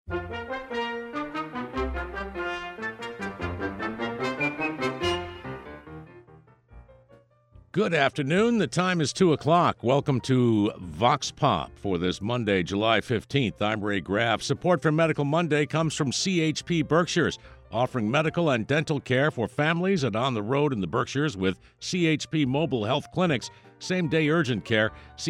Good afternoon. The time is 2 o'clock. Welcome to Vox Pop for this Monday, July 15th. I'm Ray Graff. Support for Medical Monday comes from CHP Berkshires, offering medical and dental care for families and on the road in the Berkshires with CHP Mobile Health Clinics. Same-day urgent care,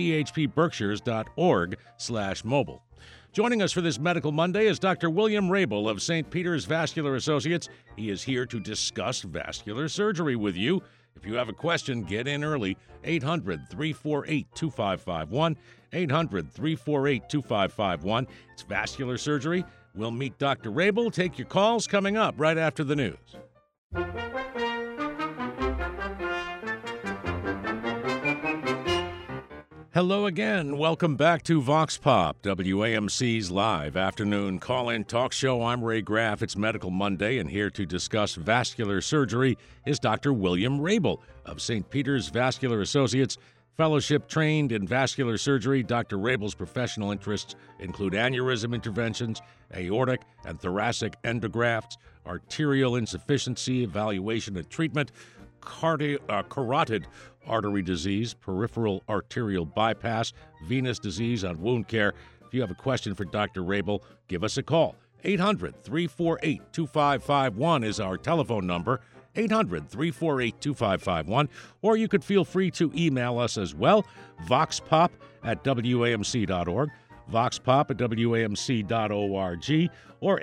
chpberkshires.org/mobile. Joining us for this Medical Monday is Dr. William Rabel of St. Peter's Vascular Associates. He is here to discuss vascular surgery with you. If you have a question, get in early. 800-348-2551. 800-348-2551. It's vascular surgery. We'll meet Dr. Rabel. Take your calls coming up right after the news. Hello again. Welcome back to Vox Pop, WAMC's live afternoon call-in talk show. I'm Ray Graff. It's Medical Monday, and here to discuss vascular surgery is Dr. William Rabel of St. Peter's Vascular Associates. Fellowship trained in vascular surgery, Dr. Rabel's professional interests include aneurysm interventions, aortic and thoracic endografts, arterial insufficiency evaluation and treatment, carotid artery disease, peripheral arterial bypass, venous disease, and wound care. If you have a question for Dr. Rabel, give us a call. 800-348-2551 is our telephone number. 800-348-2551. Or you could feel free to email us as well, voxpop@wamc.org, voxpop@wamc.org, or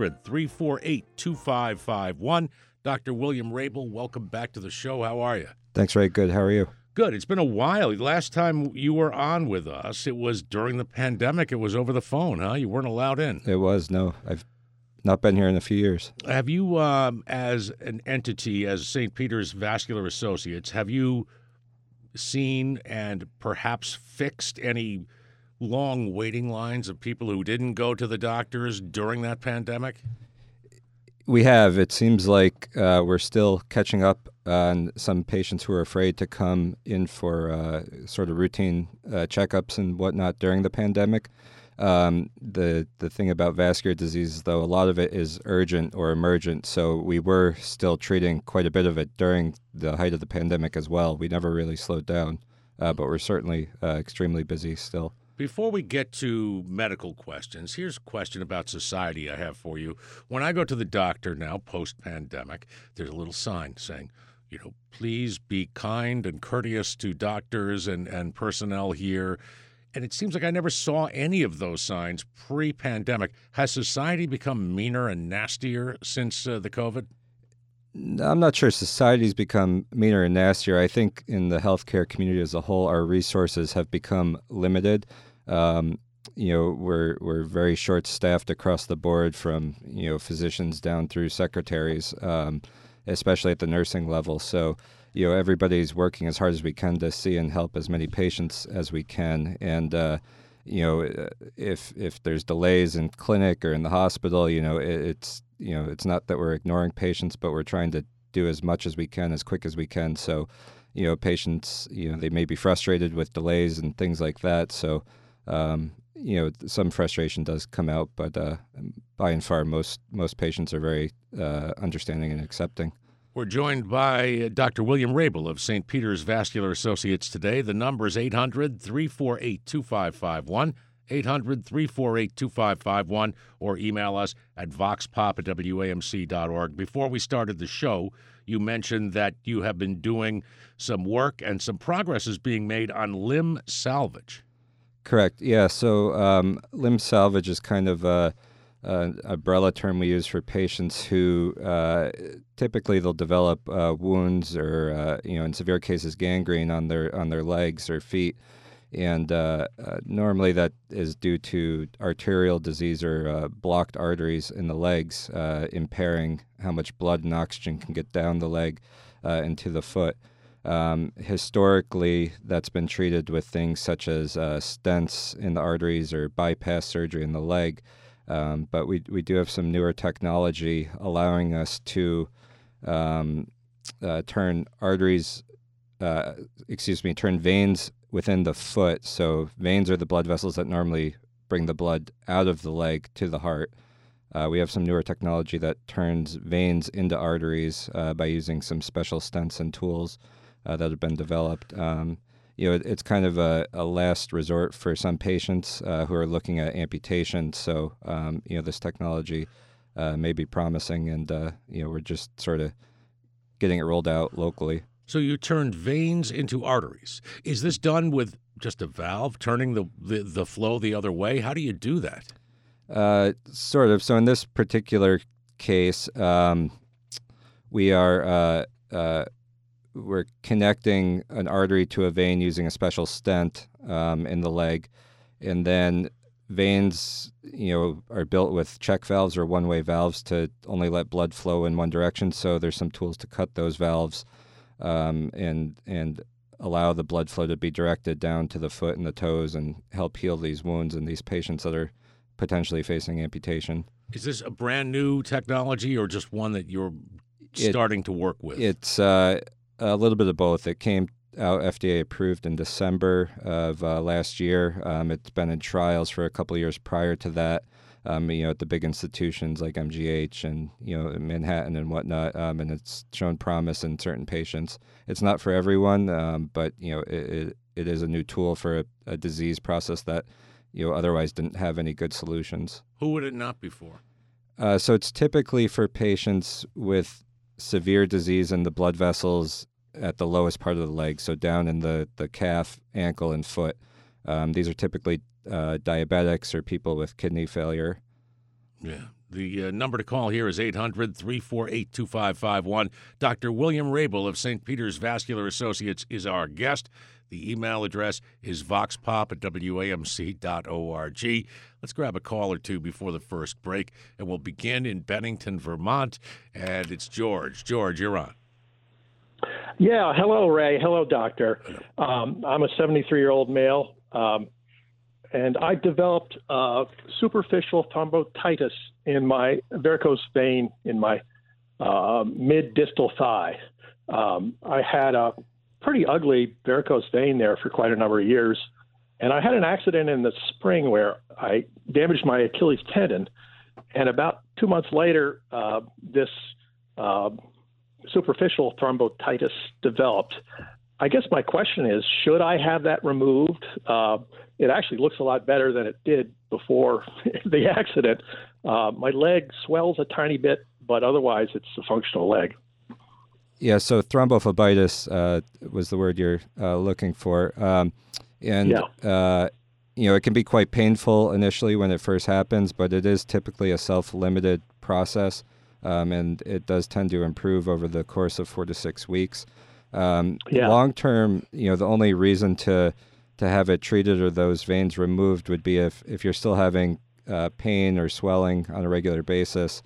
800-348-2551. Dr. William Rabel, welcome back to the show. How are you? Thanks, Ray. Good. How are you? Good. It's been a while. Last time you were on with us, it was during the pandemic. It was over the phone, huh? You weren't allowed in. It was, no. I've not been here in a few years. Have you, as an entity, as St. Peter's Vascular Associates, have you seen and perhaps fixed any long waiting lines of people who didn't go to the doctors during that pandemic? We have. It seems like we're still catching up on some patients who are afraid to come in for sort of routine checkups and whatnot during the pandemic. The thing about vascular disease, though, a lot of it is urgent or emergent, so we were still treating quite a bit of it during the height of the pandemic as well. We never really slowed down, but we're certainly extremely busy still. Before we get to medical questions, here's a question about society I have for you. When I go to the doctor now, post-pandemic, there's a little sign saying, please be kind and courteous to doctors and personnel here. And it seems like I never saw any of those signs pre-pandemic. Has society become meaner and nastier since the COVID? I'm not sure society's become meaner and nastier. I think in the healthcare community as a whole, our resources have become limited. We're very short-staffed across the board, from physicians down through secretaries, especially at the nursing level. So everybody's working as hard as we can to see and help as many patients as we can. And if there's delays in clinic or in the hospital, it's not that we're ignoring patients, but we're trying to do as much as we can, as quick as we can. So, patients, they may be frustrated with delays and things like that. So, some frustration does come out, but by and far, most patients are very understanding and accepting. We're joined by Dr. William Rabel of St. Peter's Vascular Associates today. The number is 800-348-2551. 800-348-2551, or email us at voxpop@wamc.org. Before we started the show, you mentioned that you have been doing some work and some progress is being made on limb salvage. Correct. Yeah. So limb salvage is kind of an umbrella term we use for patients who typically they'll develop wounds or in severe cases gangrene on their legs or feet. And normally that is due to arterial disease or blocked arteries in the legs, impairing how much blood and oxygen can get down the leg into the foot. Historically, that's been treated with things such as stents in the arteries or bypass surgery in the leg. But we do have some newer technology allowing us to turn veins within the foot. So veins are the blood vessels that normally bring the blood out of the leg to the heart. We have some newer technology that turns veins into arteries by using some special stents and tools that have been developed. It's kind of a last resort for some patients who are looking at amputation. So, this technology may be promising, and we're just sort of getting it rolled out locally. So you turned veins into arteries. Is this done with just a valve turning the flow the other way? How do you do that? Sort of. So in this particular case, we're connecting an artery to a vein using a special stent in the leg, and then veins, are built with check valves or one-way valves to only let blood flow in one direction. So there's some tools to cut those valves and allow the blood flow to be directed down to the foot and the toes and help heal these wounds in these patients that are potentially facing amputation. Is this a brand new technology or just one that you're starting to work with? It's a little bit of both. It came out FDA approved in December of last year. It's been in trials for a couple of years prior to that, at the big institutions like MGH and, Manhattan and whatnot, and it's shown promise in certain patients. It's not for everyone, but, it is a new tool for a disease process that otherwise didn't have any good solutions. Who would it not be for? So it's typically for patients with severe disease in the blood vessels at the lowest part of the leg, so down in the calf, ankle, and foot. These are typically diabetics or people with kidney failure. Yeah. The number to call here is 800-348-2551. Dr. William Rabel of St. Peter's Vascular Associates is our guest. The email address is voxpop@wamc.org. Let's grab a call or two before the first break, and we'll begin in Bennington, Vermont. And it's George. George, you're on. Yeah. Hello, Ray. Hello, doctor. I'm a 73-year-old male, and I developed superficial thrombotitis in my varicose vein in my mid-distal thigh. I had a pretty ugly varicose vein there for quite a number of years, and I had an accident in the spring where I damaged my Achilles tendon, and about 2 months later, this superficial thrombotitis developed. I guess my question is, should I have that removed? It actually looks a lot better than it did before the accident. My leg swells a tiny bit, but otherwise it's a functional leg. Yeah, so thrombophlebitis was the word you're looking for. It can be quite painful initially when it first happens, but it is typically a self-limited process. And it does tend to improve over the course of 4 to 6 weeks. Long term, the only reason to have it treated or those veins removed would be if you're still having pain or swelling on a regular basis.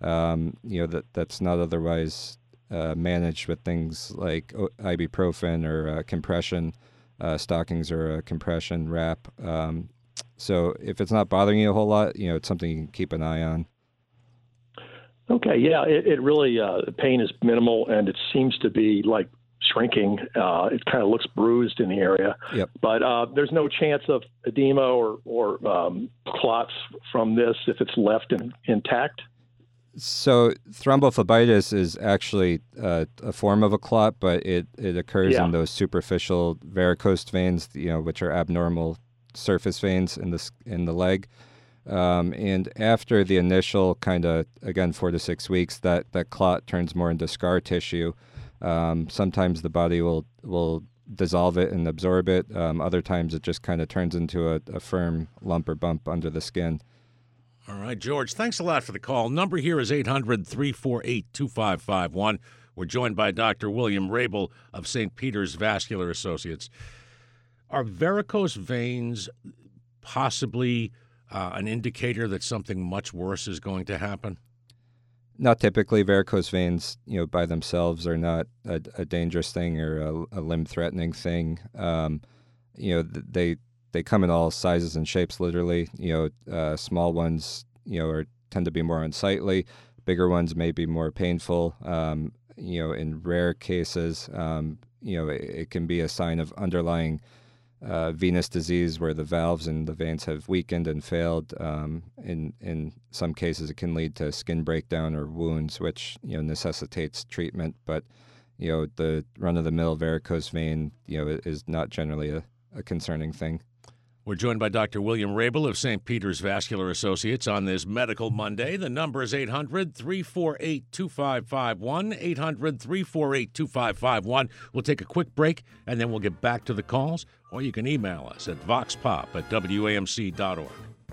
That's not otherwise managed with things like ibuprofen or compression stockings or a compression wrap. So if it's not bothering you a whole lot, it's something you can keep an eye on. Okay, yeah, it really, the pain is minimal, and it seems to be like shrinking. It kind of looks bruised in the area. Yep. But there's no chance of edema or clots from this if it's left intact? So thrombophlebitis is actually a form of a clot, but it occurs in those superficial varicose veins, which are abnormal surface veins in the leg. And after the initial kind of, again, 4 to 6 weeks, that clot turns more into scar tissue. Sometimes the body will dissolve it and absorb it. Other times it just kind of turns into a firm lump or bump under the skin. All right, George, thanks a lot for the call. Number here is 800-348-2551. We're joined by Dr. William Rabel of St. Peter's Vascular Associates. Are varicose veins possibly an indicator that something much worse is going to happen? Not typically. Varicose veins, by themselves are not a dangerous thing or a limb-threatening thing. They come in all sizes and shapes, literally. Small ones, tend to be more unsightly. Bigger ones may be more painful. In rare cases, it can be a sign of underlying venous disease where the valves in the veins have weakened and failed. In some cases, it can lead to skin breakdown or wounds, which necessitates treatment. But the run-of-the-mill varicose vein is not generally a concerning thing. We're joined by Dr. William Rabel of St. Peter's Vascular Associates on this Medical Monday. The number is 800-348-2551, 800-348-2551. We'll take a quick break, and then we'll get back to the calls, or you can email us at voxpop@wamc.org.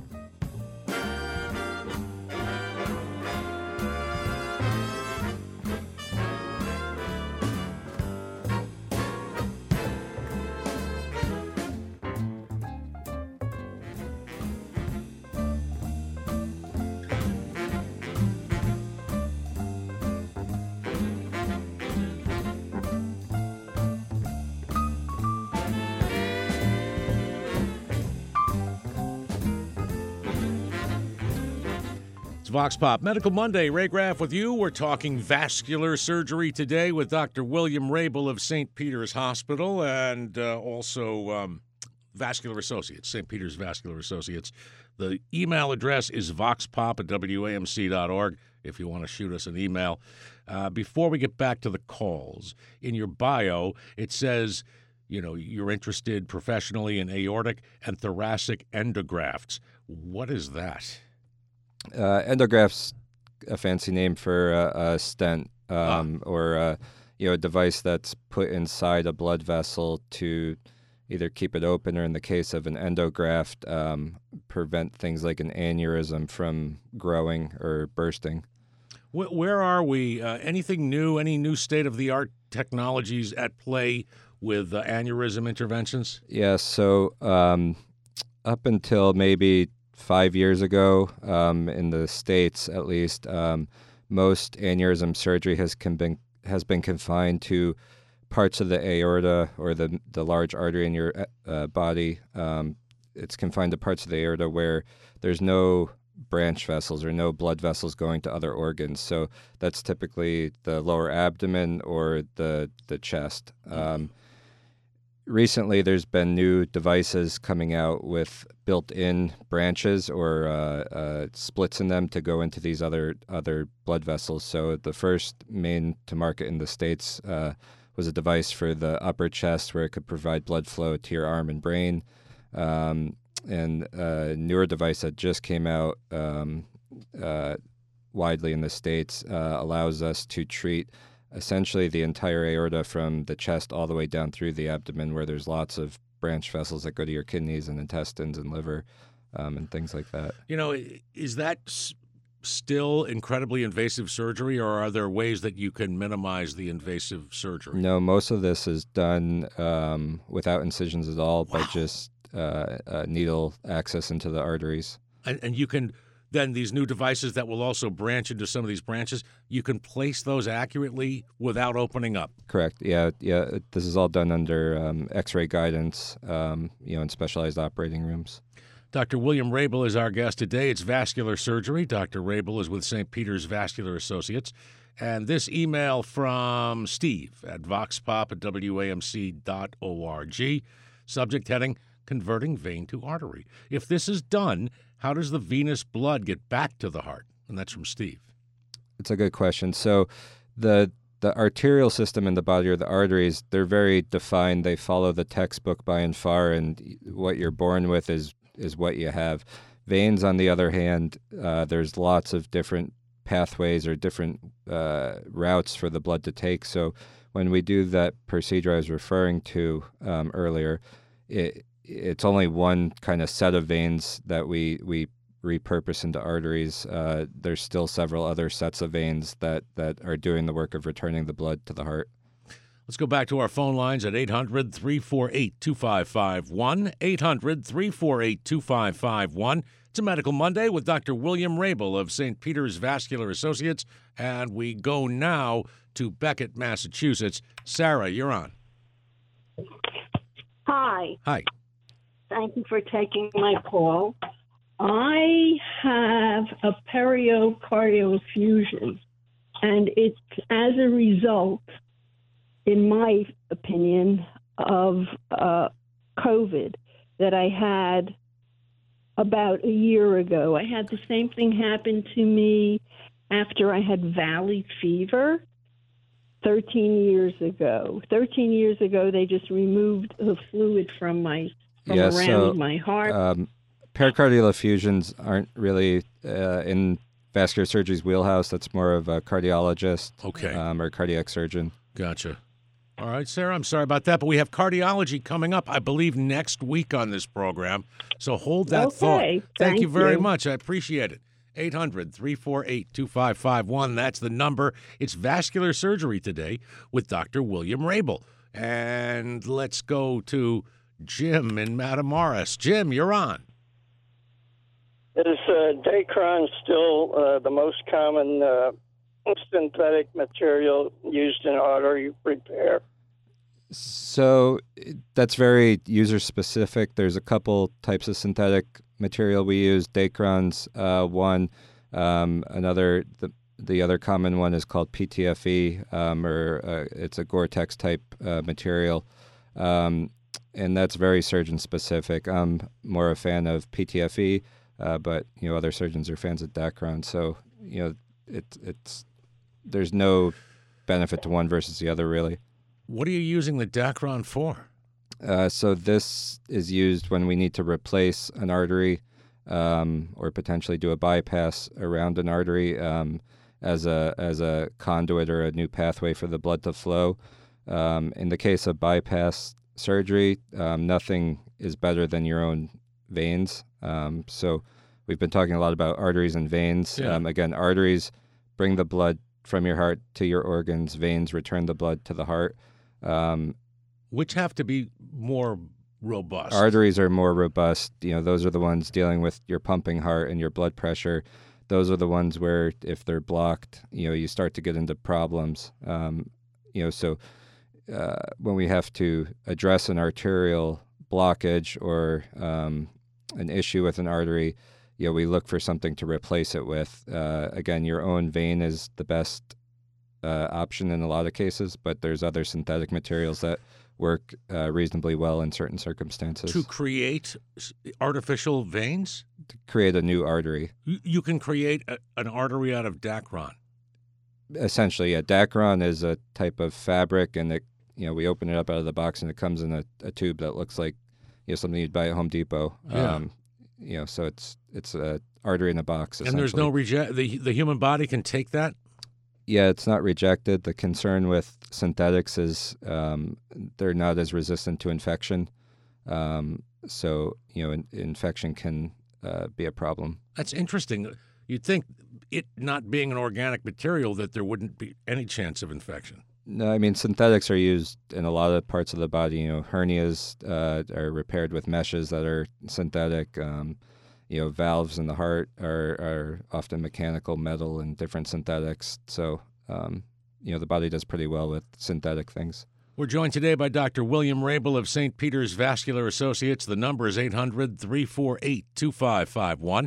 Vox Pop Medical Monday. Ray Graff with you. We're talking vascular surgery today with Dr. William Rabel of St. Peter's Hospital and also Vascular Associates, St. Peter's Vascular Associates. The email address is voxpop@wamc.org if you want to shoot us an email. Before we get back to the calls, in your bio, it says, you're interested professionally in aortic and thoracic endografts. What is that? Endograft's a fancy name for a stent or a device that's put inside a blood vessel to either keep it open or, in the case of an endograft, prevent things like an aneurysm from growing or bursting. Where are we? Anything new? Any new state-of-the-art technologies at play with aneurysm interventions? Yeah, so up until maybe 5 years ago, in the States at least, most aneurysm surgery has been confined to parts of the aorta or the large artery in your body. It's confined to parts of the aorta where there's no branch vessels or no blood vessels going to other organs. So that's typically the lower abdomen or the chest. Recently, there's been new devices coming out with built-in branches or splits in them to go into these other blood vessels. So the first main to market in the States was a device for the upper chest where it could provide blood flow to your arm and brain. And a newer device that just came out widely in the States allows us to treat essentially the entire aorta from the chest all the way down through the abdomen, where there's lots of branch vessels that go to your kidneys and intestines and liver and things like that. Is that still incredibly invasive surgery, or are there ways that you can minimize the invasive surgery? No, most of this is done without incisions at all, by just needle access into the arteries. And you can... Then these new devices that will also branch into some of these branches, you can place those accurately without opening up. Correct. Yeah. This is all done under X-ray guidance, in specialized operating rooms. Dr. William Rabel is our guest today. It's vascular surgery. Dr. Rabel is with St. Peter's Vascular Associates. And this email from Steve at voxpop@wamc.org. Subject heading, converting vein to artery. If this is done, how does the venous blood get back to the heart? And that's from Steve. It's a good question. So the arterial system in the body, or the arteries, they're very defined. They follow the textbook by and far, and what you're born with is what you have. Veins, on the other hand, there's lots of different pathways or different routes for the blood to take. So when we do that procedure I was referring to earlier, it's only one kind of set of veins that we repurpose into arteries. There's still several other sets of veins that are doing the work of returning the blood to the heart. Let's go back to our phone lines at 800-348-2551, 800-348-2551. It's a Medical Monday with Dr. William Rabel of St. Peter's Vascular Associates, and we go now to Beckett, Massachusetts. Sarah, you're on. Hi. Hi. Thank you for taking my call. I have a pericardial effusion, and it's as a result, in my opinion, of COVID that I had about a year ago. I had the same thing happen to me after I had valley fever 13 years ago. 13 years ago, they just removed the fluid from around my heart. Pericardial effusions aren't really in vascular surgery's wheelhouse. That's more of a cardiologist or cardiac surgeon. Gotcha. All right, Sarah, I'm sorry about that, but we have cardiology coming up, I believe, next week on this program. So hold that thought. Thank you very much. I appreciate it. 800-348-2551. That's the number. It's vascular surgery today with Dr. William Rabel. And let's go to Jim in Matamoros. Jim, you're on. Is Dacron still the most common synthetic material used in artery repair? So that's very user-specific. There's a couple types of synthetic material we use. Dacron's one. The other common one is called PTFE, it's a Gore-Tex type material. And that's very surgeon-specific. I'm more a fan of PTFE, but other surgeons are fans of Dacron. So there's no benefit to one versus the other, really. What are you using the Dacron for? So this is used when we need to replace an artery or potentially do a bypass around an artery as a conduit or a new pathway for the blood to flow. In the case of bypass surgery, nothing is better than your own veins. So we've been talking a lot about arteries and veins. Yeah. Again, arteries bring the blood from your heart to your organs. Veins return the blood to the heart. Which have to be more robust. Arteries are more robust. Those are the ones dealing with your pumping heart and your blood pressure. Those are the ones where if they're blocked, you start to get into problems. So when we have to address an arterial blockage or an issue with an artery, we look for something to replace it with. Again, your own vein is the best option in a lot of cases, but there's other synthetic materials that work reasonably well in certain circumstances. To create artificial veins? To create a new artery. You can create an artery out of Dacron? Essentially, yeah. Dacron is a type of fabric, and we open it up out of the box, and it comes in a tube that looks like something you'd buy at Home Depot. Yeah. So it's a artery in a box. And there's no the human body can take that? Yeah, it's not rejected. The concern with synthetics is they're not as resistant to infection. Infection can be a problem. That's interesting. You'd think it not being an organic material that there wouldn't be any chance of infection. No, I mean, synthetics are used in a lot of parts of the body. Hernias are repaired with meshes that are synthetic. Valves in the heart are often mechanical, metal, and different synthetics. So, the body does pretty well with synthetic things. We're joined today by Dr. William Rabel of St. Peter's Vascular Associates. The number is 800-348-2551,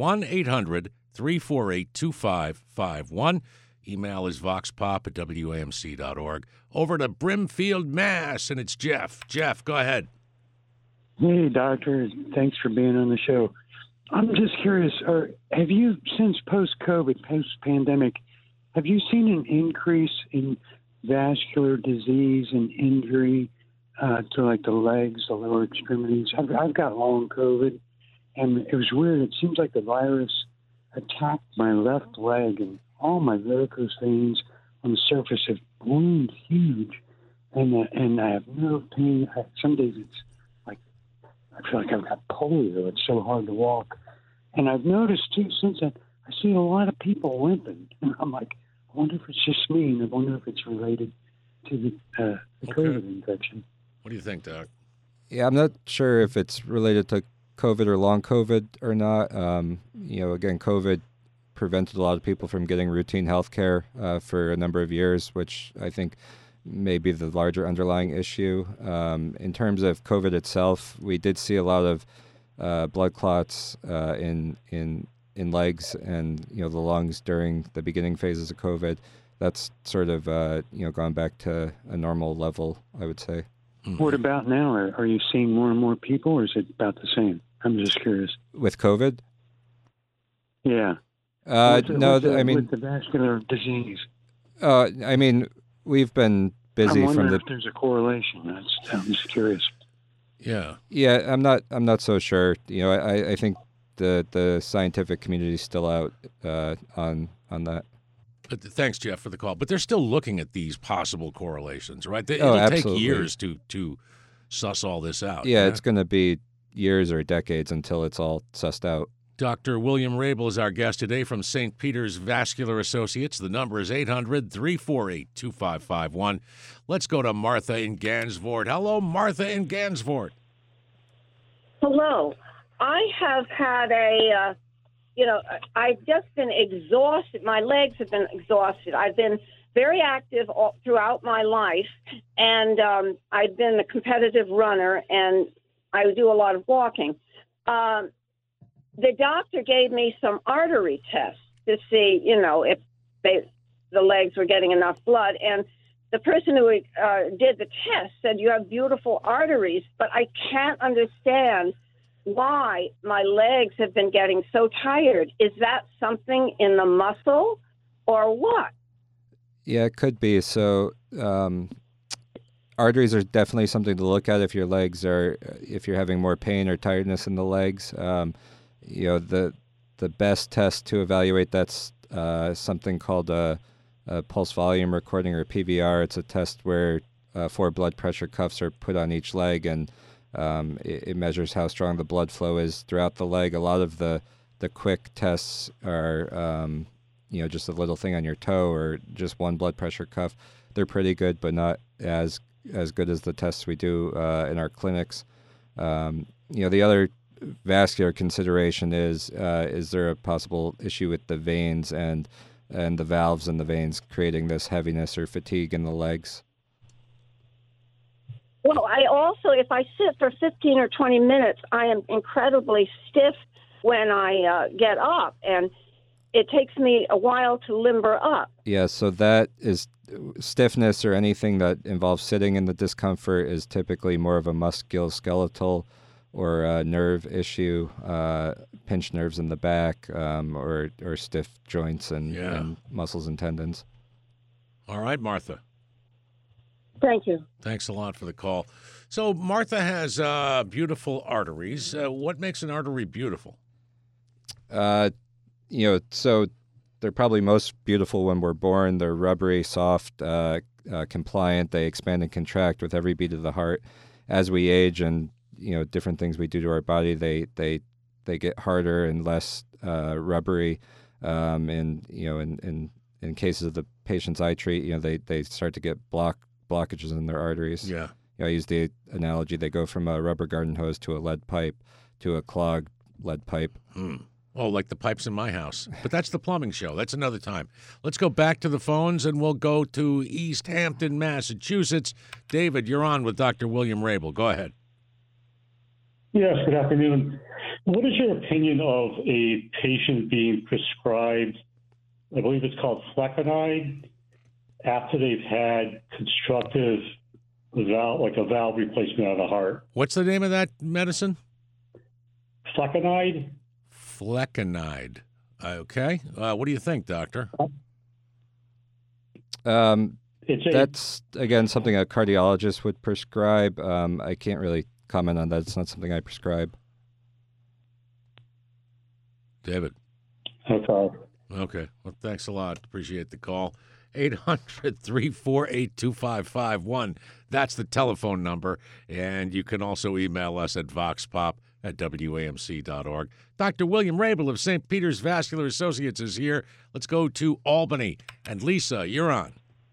1-800-348-2551. Email is voxpop@wamc.org. Over to Brimfield, Mass., and it's Jeff. Jeff, go ahead. Hey, doctor. Thanks for being on the show. I'm just curious, have you, since post-COVID, post-pandemic, have you seen an increase in vascular disease and injury to like the legs, the lower extremities? I've got long COVID, and it was weird. It seems like the virus attacked my left leg, and all my varicose veins on the surface have bloomed huge, and I have nerve pain. Some days it's like I feel like I've got polio. It's so hard to walk. And I've noticed, too, since then, I see a lot of people limping. And I'm like, I wonder if it's just me, and I wonder if it's related to the COVID infection. What do you think, Doc? Yeah, I'm not sure if it's related to COVID or long COVID or not. Again, COVID prevented a lot of people from getting routine health care for a number of years, which I think may be the larger underlying issue. In terms of COVID itself, we did see a lot of blood clots in legs and the lungs during the beginning phases of COVID. That's sort of gone back to a normal level, I would say. What about now? Are you seeing more and more people, or is it about the same? I'm just curious. With COVID? Yeah. No, I mean, with the vascular disease. I mean, we've been busy I'm from wondering the. if there's a correlation. I'm just curious. Yeah. Yeah, I'm not so sure. You know, I think the scientific community is still out on that. But thanks, Jeff, for the call. But they're still looking at these possible correlations, right? Oh, It'll absolutely. take years to suss all this out. Yeah, it's going to be years or decades until it's all sussed out. Dr. William Rabel is our guest today from St. Peter's Vascular Associates. The number is 800-348-2551. Let's go to Martha in Gansevoort. Hello, Martha in Gansevoort. Hello. I have had I've just been exhausted. My legs have been exhausted. I've been very active throughout my life, and I've been a competitive runner, and I do a lot of walking. The doctor gave me some artery tests to see, if the legs were getting enough blood, and the person who did the test said, you have beautiful arteries, but I can't understand why my legs have been getting so tired. Is that something in the muscle or what? Yeah, it could be. So arteries are definitely something to look at if if you're having more pain or tiredness in the legs. The best test to evaluate that's something called a pulse volume recording, or PVR. It's a test where 4 blood pressure cuffs are put on each leg, and it measures how strong the blood flow is throughout the leg. A lot of the quick tests are, just a little thing on your toe or just one blood pressure cuff. They're pretty good, but not as good as the tests we do in our clinics. The other vascular consideration is there a possible issue with the veins and the valves in the veins creating this heaviness or fatigue in the legs? Well, I also, if I sit for 15 or 20 minutes, I am incredibly stiff when I get up, and it takes me a while to limber up. Yeah, so that is stiffness or anything that involves sitting in the discomfort is typically more of a musculoskeletal or a nerve issue, pinched nerves in the back, or stiff joints and muscles and tendons. All right, Martha. Thank you. Thanks a lot for the call. So Martha has beautiful arteries. What makes an artery beautiful? So they're probably most beautiful when we're born. They're rubbery, soft, compliant. They expand and contract with every beat of the heart. As we age and different things we do to our body, they get harder and less rubbery. And in cases of the patients I treat, they start to get blockages in their arteries. Yeah. I use the analogy, they go from a rubber garden hose to a lead pipe to a clogged lead pipe. Oh, like the pipes in my house. But that's the plumbing show. That's another time. Let's go back to the phones, and we'll go to East Hampton, Massachusetts. David, you're on with Dr. William Rabel. Go ahead. Yes, good afternoon. What is your opinion of a patient being prescribed, I believe it's called flecainide, after they've had constructive valve, like a valve replacement of the heart? What's the name of that medicine? Flecainide. Flecainide. Okay. What do you think, doctor? That's, again, something a cardiologist would prescribe. I can't really comment on that. It's not something I prescribe. David. Okay. Okay. Well, thanks a lot. Appreciate the call. 800-348-2551. That's the telephone number. And you can also email us at voxpop@wamc.org. Dr. William Rabel of St. Peter's Vascular Associates is here. Let's go to Albany. And Lisa, you're on.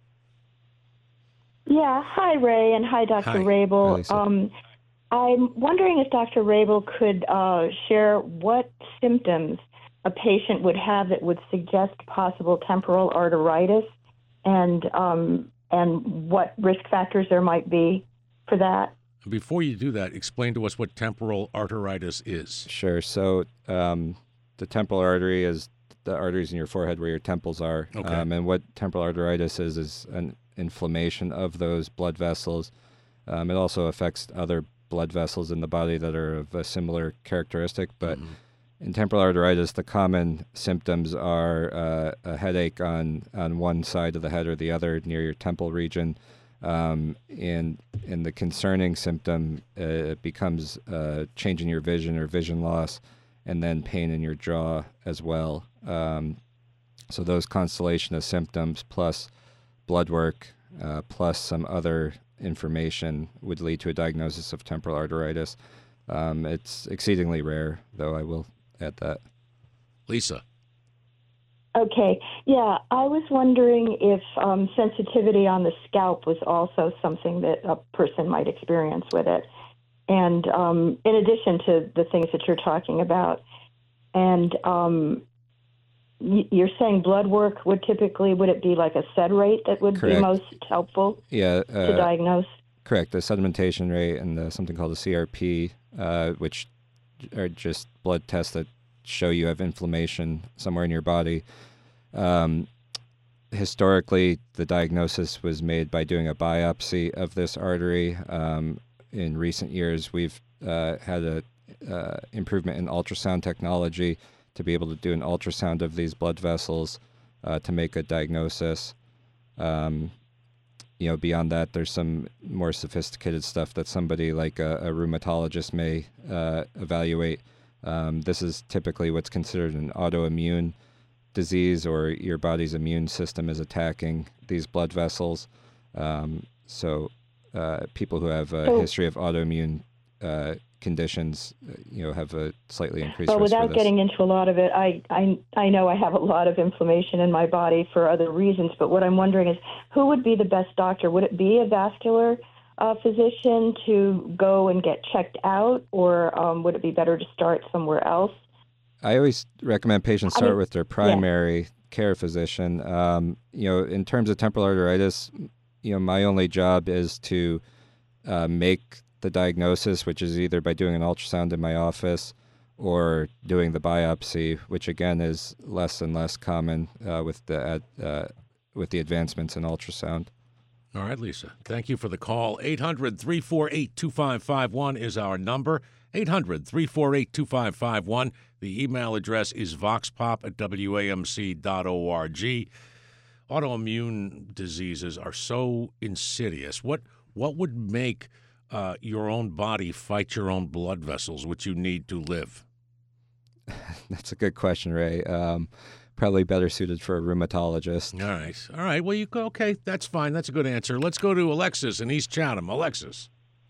Yeah. Hi, Ray, and hi, Dr. Hi. Rabel. Hi, Lisa. I'm wondering if Dr. Rabel could share what symptoms a patient would have that would suggest possible temporal arteritis, and what risk factors there might be for that. Before you do that, explain to us what temporal arteritis is. Sure. So the temporal artery is the arteries in your forehead where your temples are. Okay. And what temporal arteritis is an inflammation of those blood vessels. It also affects other blood vessels in the body that are of a similar characteristic. But in temporal arteritis, the common symptoms are a headache on one side of the head or the other near your temple region. And the concerning symptom it becomes change in your vision or vision loss, and then pain in your jaw as well. So those constellation of symptoms plus blood work plus some other information would lead to a diagnosis of temporal arteritis. It's exceedingly rare, though, I will add that. Lisa. Okay. Yeah, I was wondering if sensitivity on the scalp was also something that a person might experience with it. And in addition to the things that you're talking about, and you're saying blood work would it be like a SED rate that would Correct. be most helpful to diagnose? Correct. The sedimentation rate and something called a CRP, which are just blood tests that show you have inflammation somewhere in your body. Historically, the diagnosis was made by doing a biopsy of this artery. In recent years, we've had a improvement in ultrasound technology to be able to do an ultrasound of these blood vessels to make a diagnosis. Beyond that, there's some more sophisticated stuff that somebody like a rheumatologist may evaluate. This is typically what's considered an autoimmune disease, or your body's immune system is attacking these blood vessels. So people who have a history of autoimmune conditions, have a slightly increased risk without for this. getting into a lot of it, I know I have a lot of inflammation in my body for other reasons, but what I'm wondering is who would be the best doctor? Would it be a vascular physician to go and get checked out, or would it be better to start somewhere else? I always recommend patients start with their primary care physician. In terms of temporal arteritis, my only job is to make the diagnosis, which is either by doing an ultrasound in my office or doing the biopsy, which again is less and less common with the advancements in ultrasound. All right, Lisa. Thank you for the call. 800-348-2551 is our number. 800-348-2551. The email address is voxpop@wamc.org. Autoimmune diseases are so insidious. What would make your own body fight your own blood vessels, which you need to live? That's a good question, Ray. Probably better suited for a rheumatologist. All right. Well, okay. That's fine. That's a good answer. Let's go to Alexis in East Chatham. Alexis.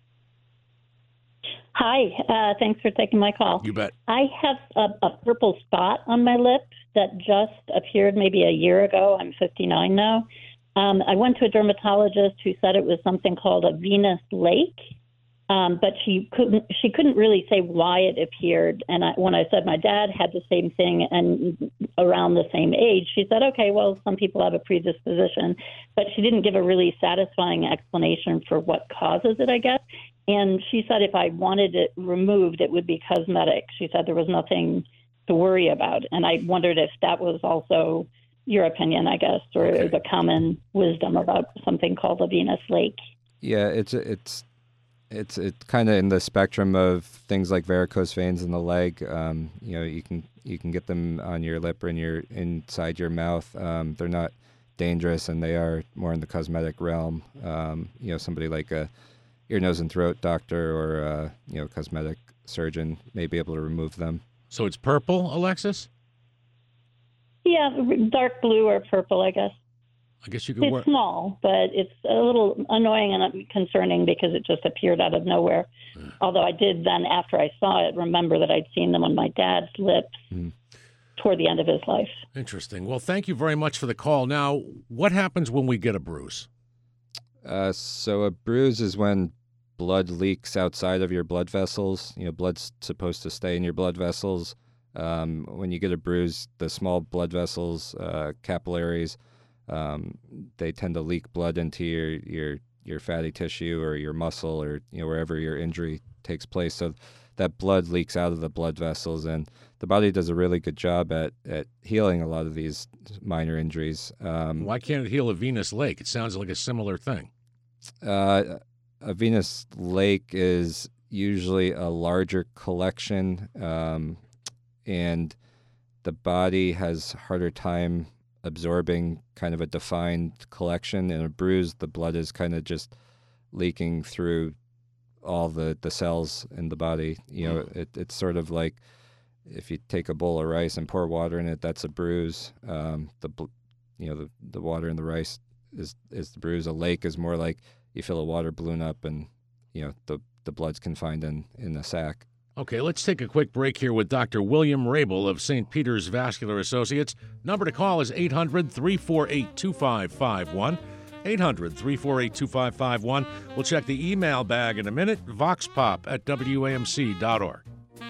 Hi. Thanks for taking my call. You bet. I have a purple spot on my lip that just appeared maybe a year ago. I'm 59 now. I went to a dermatologist who said it was something called a venous lake, but she couldn't really say why it appeared. And when I said my dad had the same thing and around the same age, she said, okay, well, some people have a predisposition, but she didn't give a really satisfying explanation for what causes it, I guess. And she said if I wanted it removed, it would be cosmetic. She said there was nothing to worry about. And I wondered if that was also your opinion, I guess, or the common wisdom about something called a venous lake. Yeah, it's kind of in the spectrum of things like varicose veins in the leg. You can get them on your lip or inside your mouth. They're not dangerous, and they are more in the cosmetic realm. Somebody like a ear, nose, and throat doctor or cosmetic surgeon may be able to remove them. So it's purple, Alexis? Yeah, dark blue or purple, I guess. I guess you could It's small, but it's a little annoying and concerning because it just appeared out of nowhere. Although I did then, after I saw it, remember that I'd seen them on my dad's lips toward the end of his life. Interesting. Well, thank you very much for the call. Now, what happens when we get a bruise? So a bruise is when blood leaks outside of your blood vessels. Blood's supposed to stay in your blood vessels. When you get a bruise, the small blood vessels, capillaries, they tend to leak blood into your fatty tissue or your muscle or wherever your injury takes place. So that blood leaks out of the blood vessels, and the body does a really good job at healing a lot of these minor injuries. Why can't it heal a venous lake? It sounds like a similar thing. a venous lake is usually a larger collection, and the body has harder time absorbing kind of a defined collection. In a bruise, the blood is kind of just leaking through all the cells in the body. It's sort of like if you take a bowl of rice and pour water in it, that's a bruise. The water in the rice is the bruise. A lake is more like you fill a water balloon up and the blood's confined in a sac. Okay, let's take a quick break here with Dr. William Rabel of St. Peter's Vascular Associates. Number to call is 800-348-2551. 800-348-2551. We'll check the email bag in a minute. voxpop@wamc.org.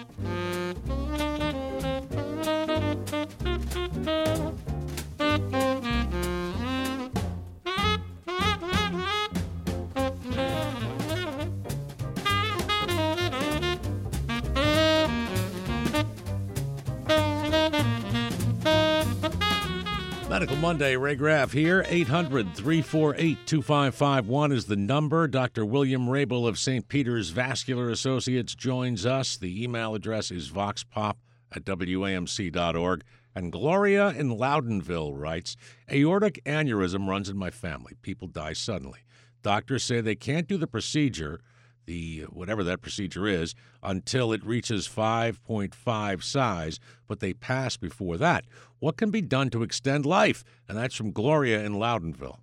Medical Monday, Ray Graff here. 800-348-2551 is the number. Dr. William Rabel of St. Peter's Vascular Associates joins us. The email address is voxpop@wamc.org. And Gloria in Loudonville writes, aortic aneurysm runs in my family. People die suddenly. Doctors say they can't do the procedure, whatever that procedure is, until it reaches 5.5 size, but they pass before that. What can be done to extend life? And that's from Gloria in Loudonville.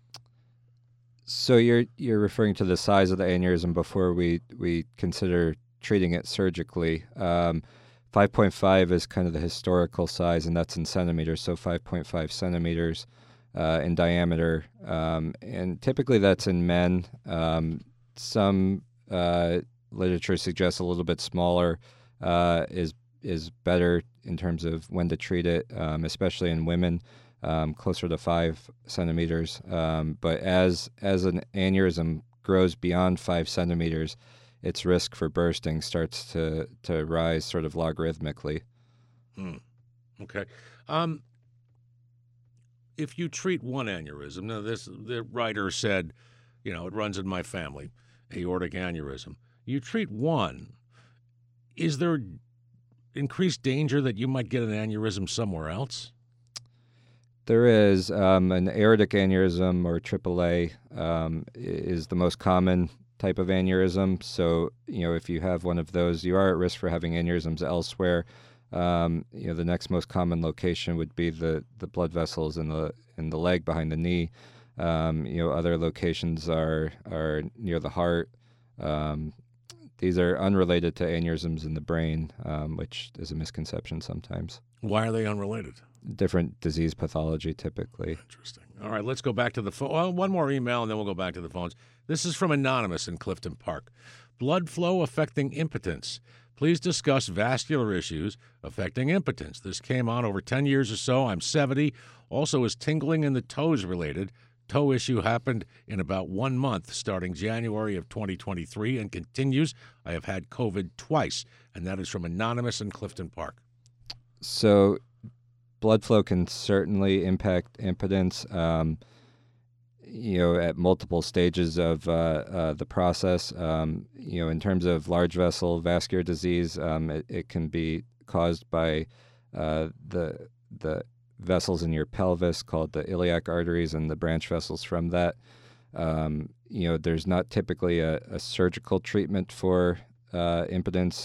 So you're referring to the size of the aneurysm before we consider treating it surgically. 5.5 is kind of the historical size, and that's in centimeters, so 5.5 centimeters in diameter. And typically that's in men. Some literature suggests a little bit smaller is better in terms of when to treat it, especially in women, closer to 5 centimeters. But as an aneurysm grows beyond 5 centimeters, its risk for bursting starts to rise sort of logarithmically. Okay. If you treat one aneurysm, now the writer said, it runs in my family, aortic aneurysm. You treat one, is there increased danger that you might get an aneurysm somewhere else? There is. An aortic aneurysm, or AAA, is the most common type of aneurysm. So, if you have one of those, you are at risk for having aneurysms elsewhere. The next most common location would be the blood vessels in the leg behind the knee. Other locations are near the heart. These are unrelated to aneurysms in the brain, which is a misconception sometimes. Why are they unrelated? Different disease pathology, typically. Interesting. All right, let's go back to the phone. Well, one more email, and then we'll go back to the phones. This is from Anonymous in Clifton Park. Blood flow affecting impotence. Please discuss vascular issues affecting impotence. This came on over 10 years or so. I'm 70. Also, is tingling in the toes related? Toe issue happened in about 1 month, starting January of 2023, and continues. I have had COVID twice, and that is from Anonymous in Clifton Park. So blood flow can certainly impact impotence, at multiple stages of the process. In terms of large vessel vascular disease, it can be caused by the vessels in your pelvis called the iliac arteries and the branch vessels from that. There's not typically a surgical treatment for impotence.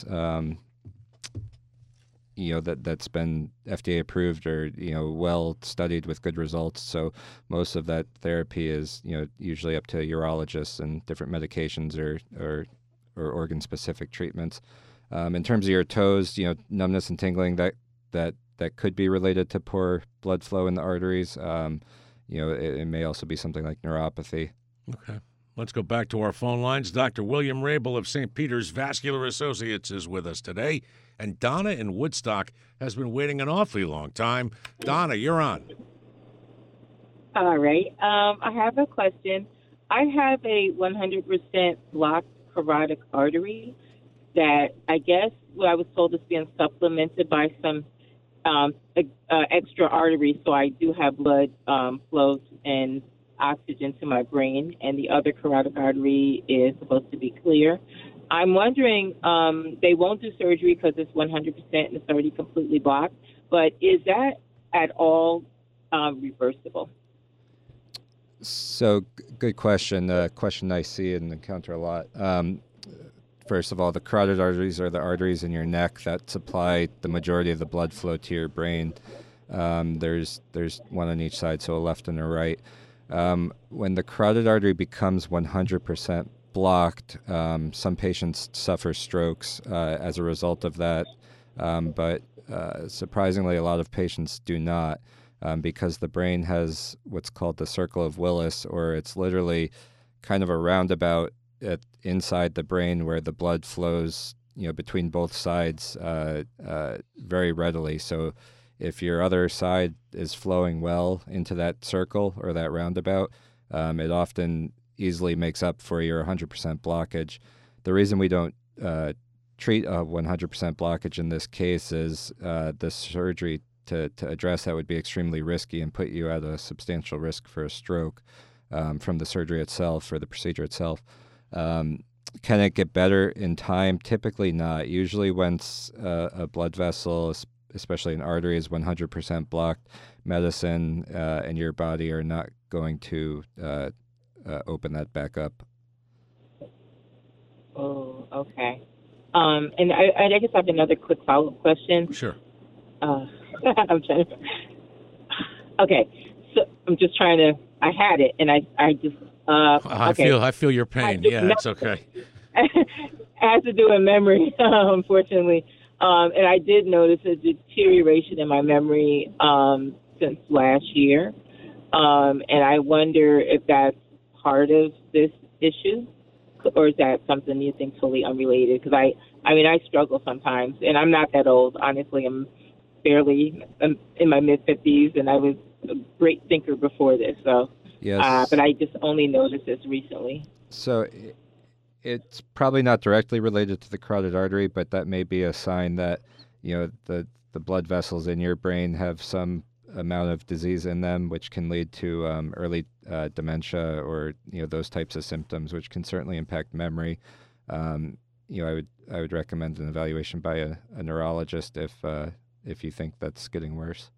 That's been FDA approved or, well studied with good results. So most of that therapy is, usually up to urologists and different medications or organ specific treatments. In terms of your toes, numbness and tingling, that could be related to poor blood flow in the arteries. It may also be something like neuropathy. Okay. Let's go back to our phone lines. Dr. William Rabel of St. Peter's Vascular Associates is with us today. And Donna in Woodstock has been waiting an awfully long time. Donna, you're on. All right. I have a question. I have a 100% blocked carotid artery that I guess I was told is being supplemented by some extra arteries, so I do have blood flows and oxygen to my brain, and the other carotid artery is supposed to be clear. I'm wondering, they won't do surgery because it's 100% and it's already completely blocked, but is that at all reversible? So, good question. Question I see and encounter a lot. First of all, the carotid arteries are the arteries in your neck that supply the majority of the blood flow to your brain. There's one on each side, so a left and a right. When the carotid artery becomes 100% blocked, some patients suffer strokes as a result of that, but surprisingly, a lot of patients do not, because the brain has what's called the circle of Willis, or it's literally kind of a roundabout inside the brain where the blood flows, between both sides very readily. So if your other side is flowing well into that circle or that roundabout, it often easily makes up for your 100% blockage. The reason we don't treat a 100% blockage in this case is the surgery to address that would be extremely risky and put you at a substantial risk for a stroke from the surgery itself or the procedure itself. Can it get better in time? Typically not. Usually once a blood vessel, especially an artery, is 100% blocked, medicine and your body are not going to open that back up. Oh, okay. And I guess I have another quick follow-up question. Sure. I'm trying to... Okay, so I'm just trying to... I had it, and I just... okay. I feel your pain. Yeah, it's okay. It has to do with memory, unfortunately. And I did notice a deterioration in my memory since last year. And I wonder if that's part of this issue, or is that something you think totally unrelated? Because I mean, I struggle sometimes, and I'm not that old. Honestly, I'm in my mid-50s, and I was a great thinker before this. So, yes. But I just only noticed this recently. So it's probably not directly related to the carotid artery, but that may be a sign that, the blood vessels in your brain have some amount of disease in them, which can lead to early dementia or, those types of symptoms, which can certainly impact memory. I would recommend an evaluation by a neurologist if you think that's getting worse.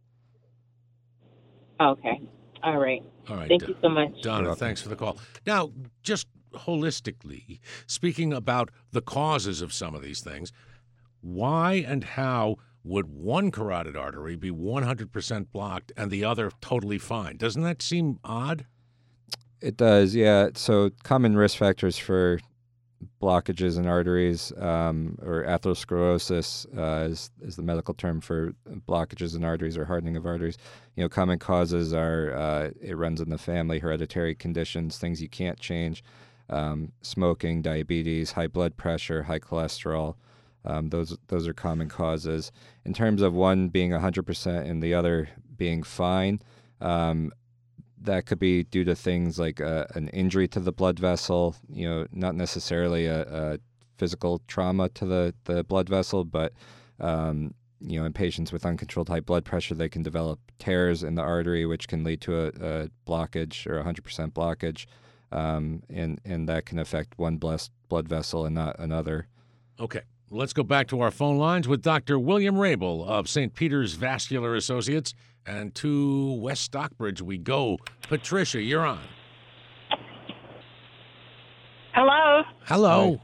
Okay. All right. Thank you so much. Donna, thanks for the call. Now, just holistically, speaking about the causes of some of these things, why and how would one carotid artery be 100% blocked and the other totally fine? Doesn't that seem odd? It does, yeah. So common risk factors for blockages in arteries, or atherosclerosis is the medical term for blockages in arteries or hardening of arteries. Common causes are it runs in the family, hereditary conditions, things you can't change, smoking, diabetes, high blood pressure, high cholesterol. Those are common causes. In terms of one being 100% and the other being fine, that could be due to things like an injury to the blood vessel, not necessarily a physical trauma to the blood vessel, but, in patients with uncontrolled high blood pressure, they can develop tears in the artery, which can lead to a blockage or 100% blockage, and that can affect one blood vessel and not another. Okay. Let's go back to our phone lines with Dr. William Rabel of St. Peter's Vascular Associates, and to West Stockbridge we go. Patricia, you're on. Hello. Hello.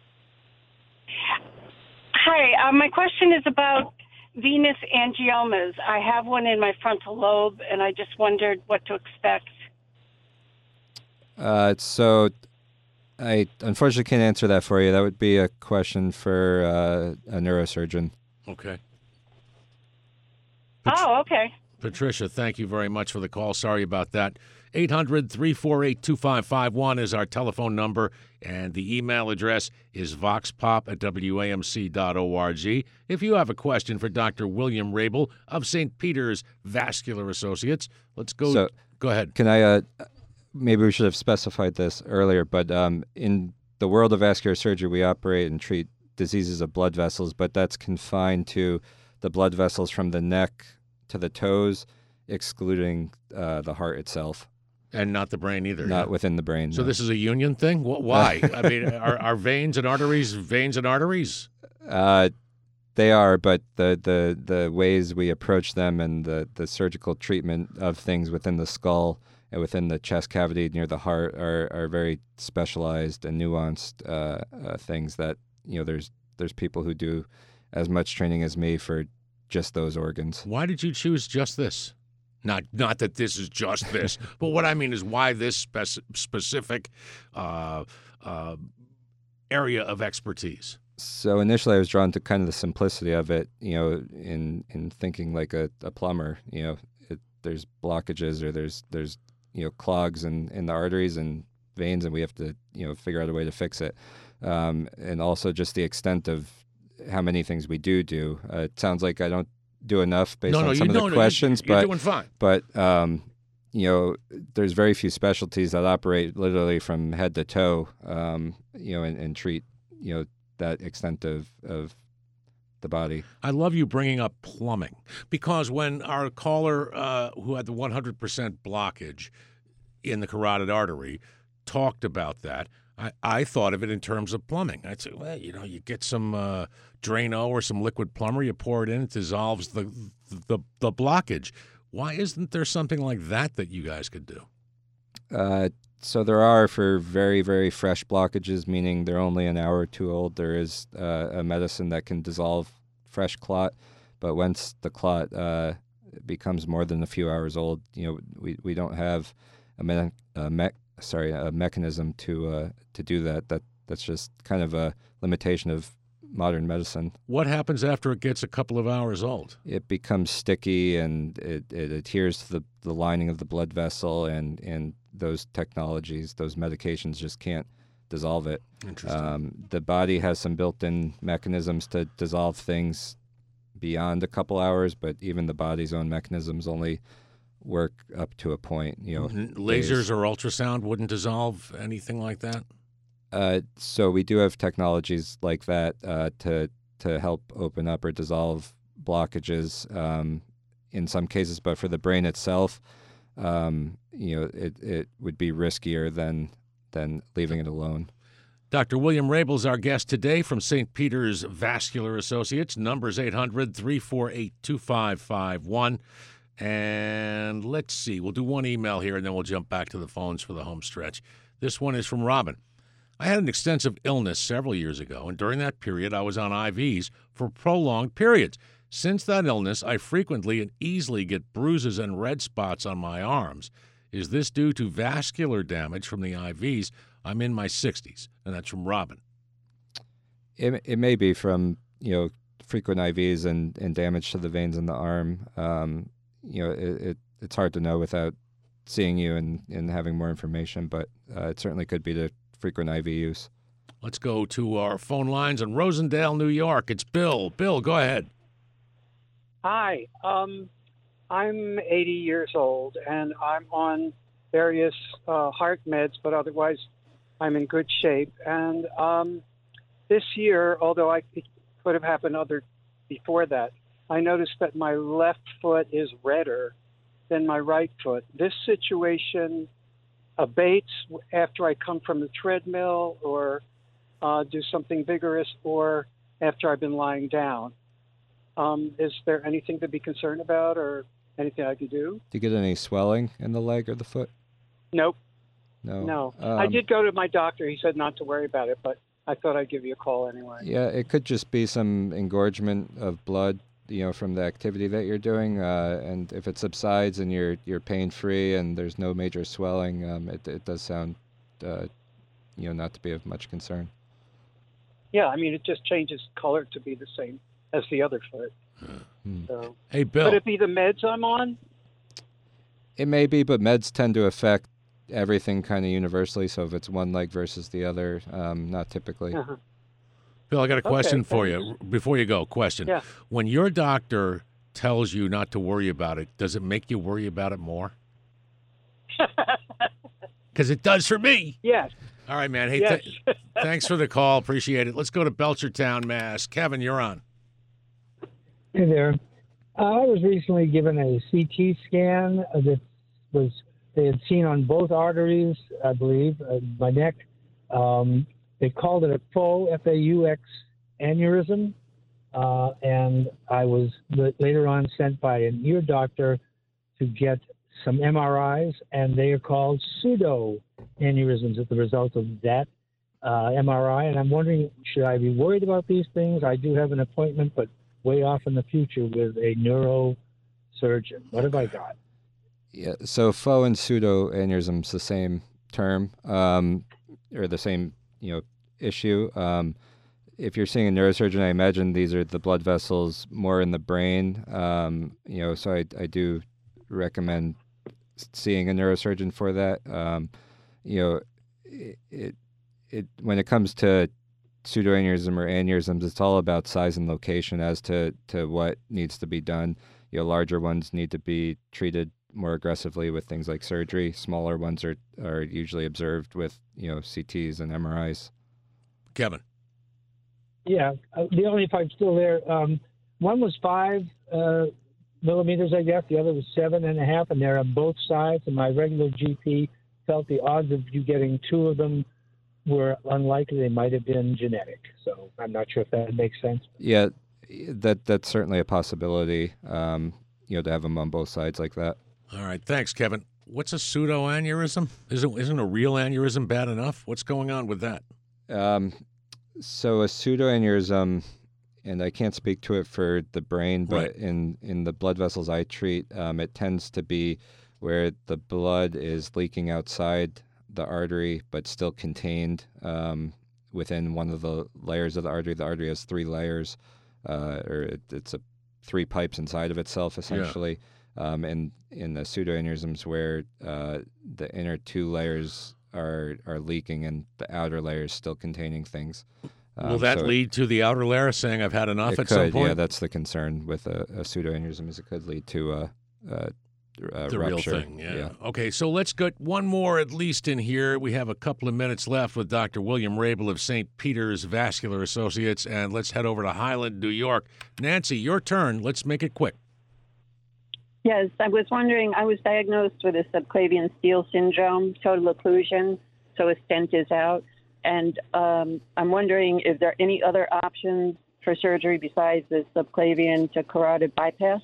Hi. My question is about venous angiomas. I have one in my frontal lobe, and I just wondered what to expect. So I unfortunately can't answer that for you. That would be a question for a neurosurgeon. Okay. Okay. Patricia, thank you very much for the call. Sorry about that. 800-348-2551 is our telephone number, and the email address is voxpop@wamc.org. If you have a question for Dr. William Rabel of St. Peter's Vascular Associates, let's go. So, go ahead. Can I, maybe we should have specified this earlier, but in the world of vascular surgery, we operate and treat diseases of blood vessels, but that's confined to the blood vessels from the neck to the toes, excluding the heart itself. And not the brain either. Not within the brain. So no. this is a union thing? Why? I mean, are veins and arteries veins and arteries? They are, but the ways we approach them and the surgical treatment of things within the skull and within the chest cavity near the heart are very specialized and nuanced things that, there's people who do as much training as me for just those organs. Why did you choose just this? Not that this is just this, but what I mean is why this specific area of expertise? So initially I was drawn to kind of the simplicity of it, in thinking like a plumber, there's blockages or there's clogs in the arteries and veins, and we have to, figure out a way to fix it. And also just the extent of how many things we do. It sounds like I don't do enough based on some of the questions, you're doing fine. But there's very few specialties that operate literally from head to toe, and treat, that extent of the body. I love you bringing up plumbing, because when our caller who had the 100% blockage in the carotid artery talked about that, I thought of it in terms of plumbing. I'd say, well, you get some Drano or some liquid plumber, you pour it in, it dissolves the blockage. Why isn't there something like that you guys could do? So there are for very, very fresh blockages, meaning they're only an hour or two old. There is a medicine that can dissolve fresh clot, but once the clot becomes more than a few hours old, we don't have a mechanism to do that. That's just kind of a limitation of modern medicine. What happens after it gets a couple of hours old? It becomes sticky and it adheres to the lining of the blood vessel, and those technologies, those medications just can't dissolve it. Interesting. The body has some built-in mechanisms to dissolve things beyond a couple hours, but even the body's own mechanisms only work up to a point. Lasers or ultrasound wouldn't dissolve anything like that? So we do have technologies like that to help open up or dissolve blockages in some cases, but for the brain itself, it would be riskier than leaving it alone. Dr. William Rabel is our guest today from St. Peter's Vascular Associates. Number's 800-348-2551. And let's see, we'll do one email here and then we'll jump back to the phones for the home stretch. This one is from Robin. I had an extensive illness several years ago, and during that period I was on IVs for prolonged periods. Since that illness, I frequently and easily get bruises and red spots on my arms. Is this due to vascular damage from the IVs? I'm in my 60s, and that's from Robin. It may be from, frequent IVs and damage to the veins in the arm. It's hard to know without seeing you and having more information, but it certainly could be the frequent IV use. Let's go to our phone lines in Rosendale, New York. It's Bill. Bill, go ahead. Hi. I'm 80 years old, and I'm on various heart meds, but otherwise I'm in good shape. And this year, although it could have happened before that, I noticed that my left foot is redder than my right foot. This situation abates after I come from the treadmill or do something vigorous, or after I've been lying down. Is there anything to be concerned about or anything I can do? Do you get any swelling in the leg or the foot? Nope. No. I did go to my doctor. He said not to worry about it, but I thought I'd give you a call anyway. Yeah, it could just be some engorgement of blood, from the activity that you're doing. And if it subsides and you're pain-free and there's no major swelling, it does sound, not to be of much concern. Yeah, I mean, it just changes color to be the same as the other foot. So, hey, Bill. Could it be the meds I'm on? It may be, but meds tend to affect everything kind of universally. So if it's one leg versus the other, not typically. Uh-huh. Bill, I got a question for you. Before you go, question. Yeah. When your doctor tells you not to worry about it, does it make you worry about it more? Because it does for me. Yes. All right, man. Hey, yes. Thanks for the call. Appreciate it. Let's go to Belchertown, Mass. Kevin, you're on. Hey there. I was recently given a CT scan that was they had seen on both arteries, I believe, my neck. They called it a faux, F-A-U-X, aneurysm. And I was later on sent by an ear doctor to get some MRIs, and they are called pseudo aneurysms as the result of that MRI. And I'm wondering, should I be worried about these things? I do have an appointment, but way off in the future with a neurosurgeon. What have I got? Yeah, so faux and pseudo aneurysms, the same term, or the same issue. If you're seeing a neurosurgeon, I imagine these are the blood vessels more in the brain. So I do recommend seeing a neurosurgeon for that. When it comes to pseudoaneurysm or aneurysms, it's all about size and location as to what needs to be done. Larger ones need to be treated more aggressively with things like surgery. Smaller ones are usually observed with CTs and MRIs. Kevin. Yeah, if I'm still there, one was 5 millimeters, I guess. The other was 7.5, and they're on both sides. And my regular GP felt the odds of you getting 2 of them were unlikely. They might have been genetic. So I'm not sure if that makes sense. Yeah, that's certainly a possibility. To have them on both sides like that. All right, thanks, Kevin. What's a pseudoaneurysm? Isn't a real aneurysm bad enough? What's going on with that? So a pseudoaneurysm, and I can't speak to it for the brain, but right. in the blood vessels I treat, it tends to be where the blood is leaking outside the artery, but still contained within one of the layers of the artery. The artery has 3 layers, it's 3 pipes inside of itself, essentially. Yeah. And in the pseudoaneurysms where the inner 2 layers are leaking and the outer layer is still containing things. Will that lead to the outer layer saying I've had enough at some point? Yeah, that's the concern with a pseudoaneurysm, is it could lead to the rupture. Real thing, yeah. Yeah. Okay, so let's get one more at least in here. We have a couple of minutes left with Dr. William Rabel of St. Peter's Vascular Associates, and let's head over to Highland, New York. Nancy, your turn. Let's make it quick. Yes, I was wondering, I was diagnosed with a subclavian steal syndrome, total occlusion, so a stent is out. And I'm wondering if there are any other options for surgery besides the subclavian to carotid bypass?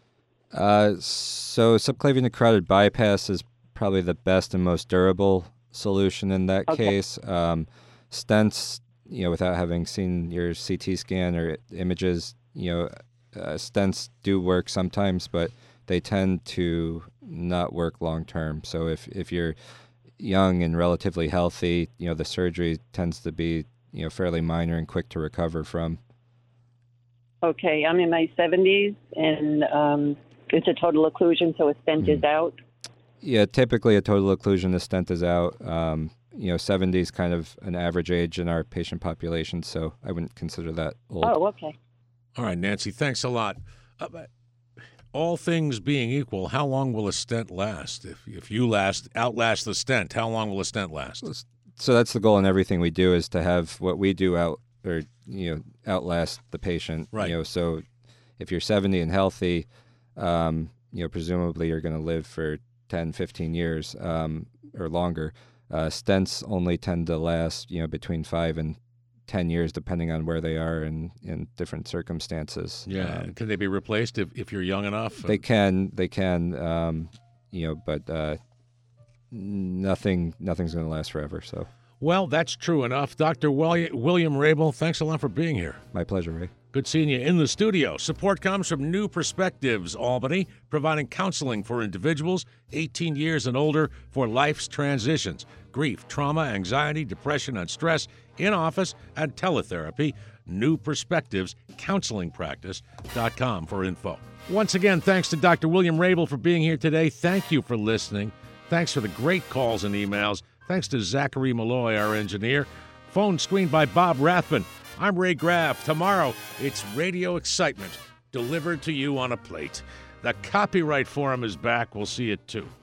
So subclavian to carotid bypass is probably the best and most durable solution in that case. Stents, without having seen your CT scan or images, stents do work sometimes, but they tend to not work long term. So if you're young and relatively healthy, the surgery tends to be, fairly minor and quick to recover from. Okay, I'm in my 70s, and it's a total occlusion, so a stent is out. Yeah, typically a total occlusion, the stent is out. 70 is kind of an average age in our patient population, so I wouldn't consider that old. Oh, okay. All right, Nancy, thanks a lot. All things being equal, how long will a stent last? If you outlast the stent, how long will a stent last? So that's the goal in everything we do, is to have what we do outlast the patient. Right. So if you're 70 and healthy, presumably you're going to live for 10, 15 years or longer. Stents only tend to last, between 5 and 10 years, depending on where they are in different circumstances. Yeah, can they be replaced if you're young enough? They can, but nothing's going to last forever. So. Well, that's true enough. Dr. William Rabel, thanks a lot for being here. My pleasure, Ray. Good seeing you in the studio. Support comes from New Perspectives Albany, providing counseling for individuals 18 years and older for life's transitions, grief, trauma, anxiety, depression, and stress, in office and teletherapy. New Perspectives Counseling Practice.com for info. Once again, thanks to Dr. William Rabel for being here today. Thank you for listening. Thanks for the great calls and emails. Thanks to Zachary Malloy, our engineer. Phone screened by Bob Rathman. I'm Ray Graff. Tomorrow, it's radio excitement delivered to you on a plate. The Copyright Forum is back. We'll see it too.